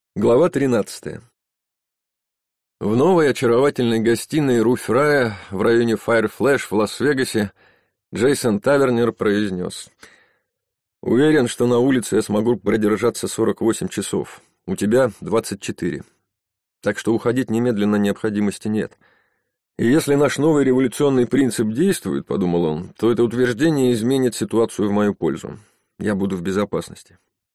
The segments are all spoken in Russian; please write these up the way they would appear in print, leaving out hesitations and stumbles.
Глава 13. В новой очаровательной гостиной Руфь Рая в районе Fireflash в Лас-Вегасе Джейсон Тавернер произнес: «Уверен, что на улице я смогу продержаться 48 часов. У тебя 24. Так что уходить немедленно необходимости нет. И если наш новый революционный принцип действует, — подумал он, — то это утверждение изменит ситуацию в мою пользу. Я буду в безопасности.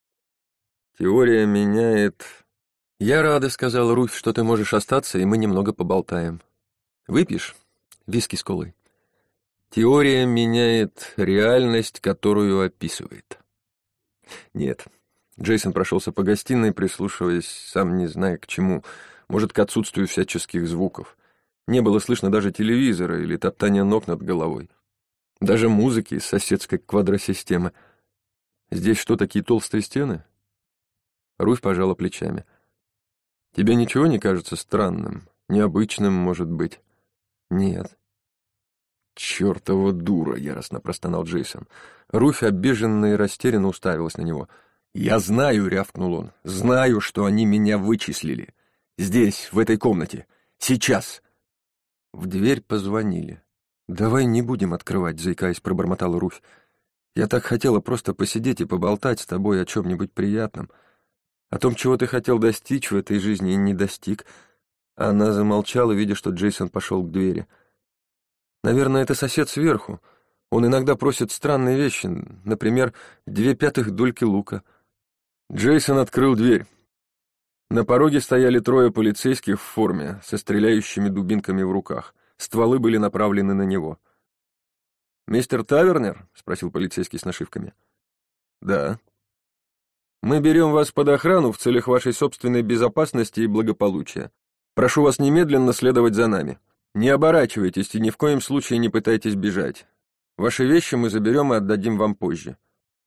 Теория меняет...» «Я рада, — сказала Руфь, — что ты можешь остаться, и мы немного поболтаем. Выпьешь виски с колой?» «Теория меняет реальность, которую описывает». «Нет». Джейсон прошелся по гостиной, прислушиваясь, сам не зная к чему, может, к отсутствию всяческих звуков. Не было слышно даже телевизора или топтания ног над головой. Даже музыки из соседской квадросистемы. «Здесь что, такие толстые стены?» Руфь пожала плечами. «Тебе ничего не кажется странным? Необычным, может быть?» «Нет». «Чёртова дура!» — яростно простонал Джейсон. Руфь, обиженно и растерянно, уставилась на него. «Я знаю!» — рявкнул он. «Знаю, что они меня вычислили. Здесь, в этой комнате. Сейчас!» В дверь позвонили. «Давай не будем открывать», — заикаясь, пробормотала Руфь. «Я так хотела просто посидеть и поболтать с тобой о чем-нибудь приятном. О том, чего ты хотел достичь в этой жизни и не достиг». Она замолчала, видя, что Джейсон пошел к двери. «Наверное, это сосед сверху. Он иногда просит странные вещи, например, 2/5 дольки лука». Джейсон открыл дверь. На пороге стояли 3 полицейских в форме, со стреляющими дубинками в руках. Стволы были направлены на него. «Мистер Тавернер?» — спросил полицейский с нашивками. «Да». «Мы берем вас под охрану в целях вашей собственной безопасности и благополучия. Прошу вас немедленно следовать за нами. Не оборачивайтесь и ни в коем случае не пытайтесь бежать. Ваши вещи мы заберем и отдадим вам позже».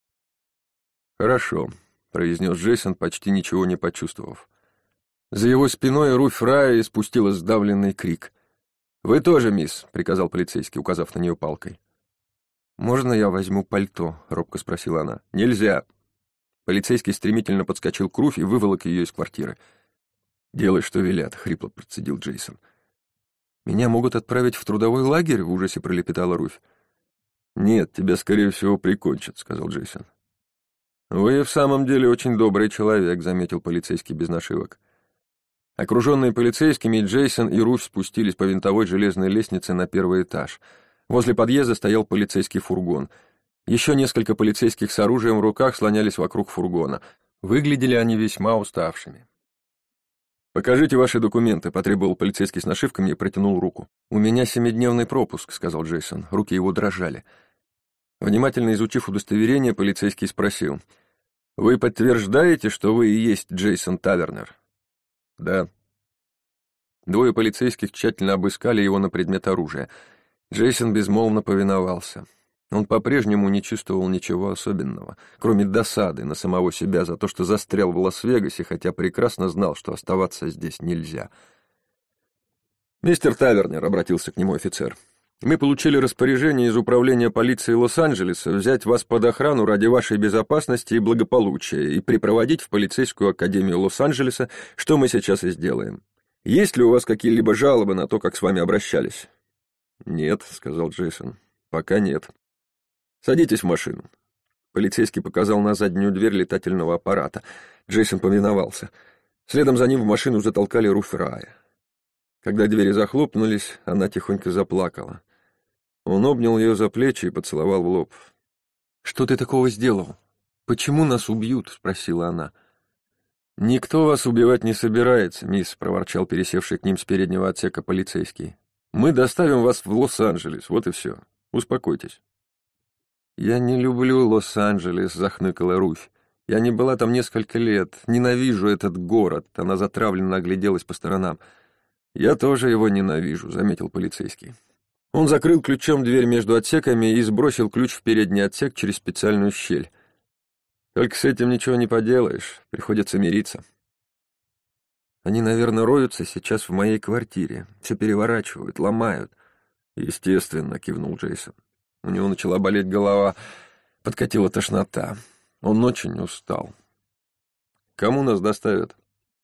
«Хорошо», — произнес Джейсон, почти ничего не почувствовав. За его спиной Руфь Рая испустила сдавленный крик. «Вы тоже, мисс», — приказал полицейский, указав на нее палкой. «Можно я возьму пальто?» — робко спросила она. «Нельзя». Полицейский стремительно подскочил к Руфь и выволок ее из квартиры. «Делай, что велят», — хрипло процедил Джейсон. «Меня могут отправить в трудовой лагерь?» — в ужасе пролепетала Руфь. «Нет, тебя, скорее всего, прикончат», — сказал Джейсон. «Вы в самом деле очень добрый человек», — заметил полицейский без нашивок. Окруженные полицейскими, Джейсон и Руфь спустились по винтовой железной лестнице на 1-й этаж. Возле подъезда стоял полицейский фургон. Еще несколько полицейских с оружием в руках слонялись вокруг фургона. Выглядели они весьма уставшими. «Покажите ваши документы», — потребовал полицейский с нашивками и протянул руку. «У меня 7-дневный пропуск», — сказал Джейсон. Руки его дрожали. Внимательно изучив удостоверение, полицейский спросил: «Вы подтверждаете, что вы и есть Джейсон Тавернер?» «Да». 2 полицейских тщательно обыскали его на предмет оружия. Джейсон безмолвно повиновался. Он по-прежнему не чувствовал ничего особенного, кроме досады на самого себя за то, что застрял в Лас-Вегасе, хотя прекрасно знал, что оставаться здесь нельзя. «Мистер Тавернер», — обратился к нему офицер, — «мы получили распоряжение из управления полиции Лос-Анджелеса взять вас под охрану ради вашей безопасности и благополучия и припроводить в полицейскую академию Лос-Анджелеса, что мы сейчас и сделаем. Есть ли у вас какие-либо жалобы на то, как с вами обращались?» «Нет», — сказал Джейсон, — «пока нет». «Садитесь в машину». Полицейский показал на заднюю дверь летательного аппарата. Джейсон повиновался. Следом за ним в машину затолкали Руфь Рая. Когда двери захлопнулись, она тихонько заплакала. Он обнял ее за плечи и поцеловал в лоб. «Что ты такого сделал? Почему нас убьют?» — спросила она. «Никто вас убивать не собирается, мисс», — проворчал пересевший к ним с переднего отсека полицейский. «Мы доставим вас в Лос-Анджелес, вот и все. Успокойтесь». «Я не люблю Лос-Анджелес», — захныкала Руфь. «Я не была там несколько лет. Ненавижу этот город». Она затравленно огляделась по сторонам. «Я тоже его ненавижу», — заметил полицейский. Он закрыл ключом дверь между отсеками и сбросил ключ в передний отсек через специальную щель. «Только с этим ничего не поделаешь. Приходится мириться». «Они, наверное, роются сейчас в моей квартире. Все переворачивают, ломают». «Естественно», — кивнул Джейсон. У него начала болеть голова, подкатила тошнота. Он очень устал. «Кому нас доставят?»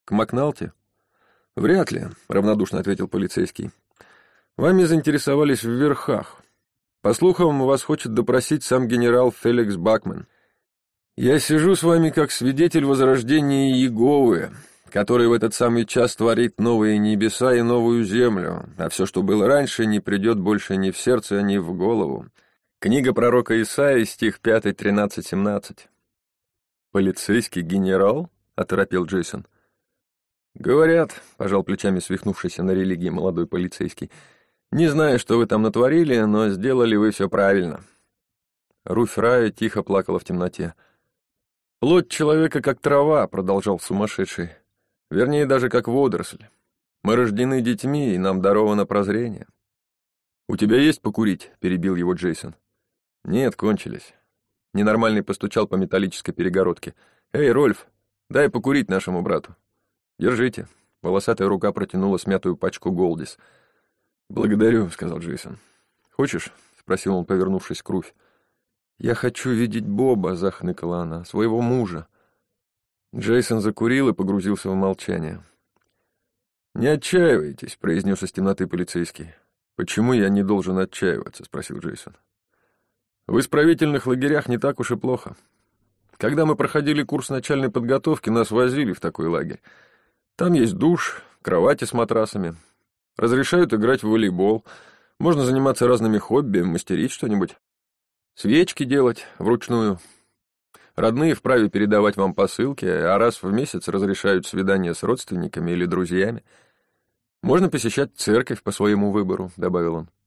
К Макналте? Вряд ли, равнодушно ответил полицейский. Вами заинтересовались в верхах. По слухам, вас хочет допросить сам генерал Феликс Бакмен. Я сижу с вами как свидетель возрождения Иеговы, который в этот самый час творит новые небеса и новую землю, а все, что было раньше, не придет больше ни в сердце, ни в голову. Книга пророка Исаии, стих 5, 13, 17. «Полицейский генерал?» — оторопел Джейсон. «Говорят», — пожал плечами свихнувшийся на религии молодой полицейский, «не знаю, что вы там натворили, но сделали вы все правильно». Руфь Рая тихо плакала в темноте. «Плоть человека как трава», — продолжал сумасшедший. «Вернее, даже как водоросль. Мы рождены детьми, и нам даровано прозрение». «У тебя есть покурить?» — перебил его Джейсон. «Нет, кончились». Ненормальный постучал по металлической перегородке. «Эй, Рольф, дай покурить нашему брату». «Держите». Волосатая рука протянула смятую пачку «Голдис». «Благодарю», — сказал Джейсон. «Хочешь?» — спросил он, повернувшись к Руфь. «Я хочу видеть Боба», — захныкала она, — «своего мужа». Джейсон закурил и погрузился в молчание. «Не отчаивайтесь», — произнес из темноты полицейский. «Почему я не должен отчаиваться?» — спросил Джейсон. «В исправительных лагерях не так уж и плохо. Когда мы проходили курс начальной подготовки, нас возили в такой лагерь. Там есть душ, кровати с матрасами. Разрешают играть в волейбол. Можно заниматься разными хобби, мастерить что-нибудь. Свечки делать вручную. Родные вправе передавать вам посылки, а раз в месяц разрешают свидания с родственниками или друзьями. Можно посещать церковь по своему выбору», — добавил он.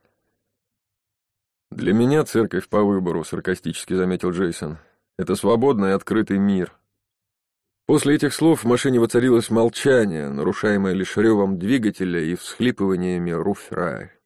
«Для меня церковь по выбору», — саркастически заметил Джейсон. «Это свободный и открытый мир». После этих слов в машине воцарилось молчание, нарушаемое лишь ревом двигателя и всхлипываниями Руфь Рая.